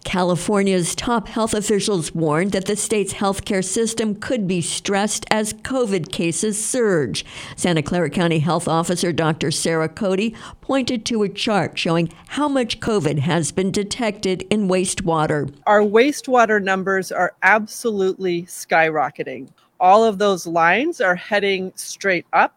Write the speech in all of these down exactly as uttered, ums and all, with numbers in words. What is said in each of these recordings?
California's top health officials warned that the state's healthcare system could be stressed as COVID cases surge. Santa Clara County Health Officer Doctor Sarah Cody pointed to a chart showing how much COVID has been detected in wastewater. Our wastewater numbers are absolutely skyrocketing. All of those lines are heading straight up.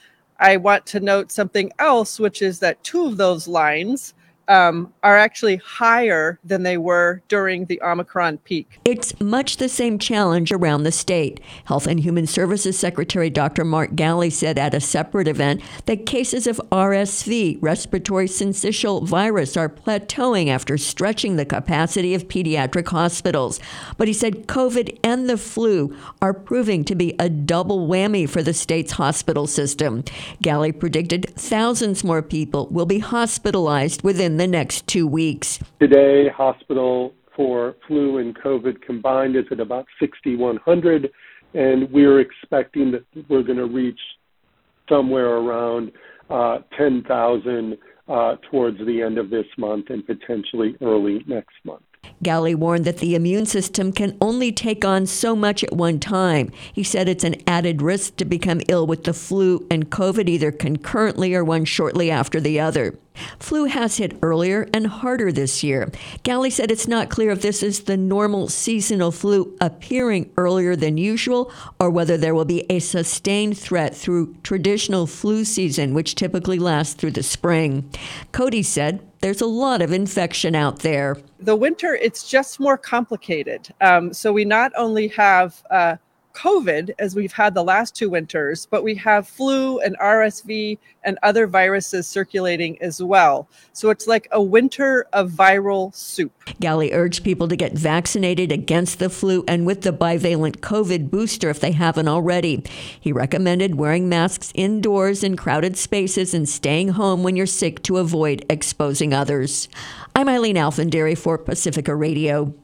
I want to note something else, which is that two of those lines Um, are actually higher than they were during the Omicron peak. It's much the same challenge around the state. Health and Human Services Secretary Doctor Mark Ghaly said at a separate event that cases of R S V, respiratory syncytial virus, are plateauing after stretching the capacity of pediatric hospitals. But he said COVID and the flu are proving to be a double whammy for the state's hospital system. Ghaly predicted thousands more people will be hospitalized within the next two weeks. Today, hospital for flu and COVID combined is at about sixty-one hundred, and we're expecting that we're going to reach somewhere around uh, ten thousand uh, towards the end of this month and potentially early next month. Ghaly warned that the immune system can only take on so much at one time. He said it's an added risk to become ill with the flu and COVID either concurrently or one shortly after the other. Flu has hit earlier and harder this year. Ghaly said it's not clear if this is the normal seasonal flu appearing earlier than usual or whether there will be a sustained threat through traditional flu season, which typically lasts through the spring. Cody said there's a lot of infection out there. The winter, it's just more complicated. Um, so we not only have uh, COVID, as we've had the last two winters, but we have flu and R S V and other viruses circulating as well. So it's like a winter of viral soup. Ghaly urged people to get vaccinated against the flu and with the bivalent COVID booster if they haven't already. He recommended wearing masks indoors in crowded spaces and staying home when you're sick to avoid exposing others. I'm Eileen Alfandary for Pacifica Radio.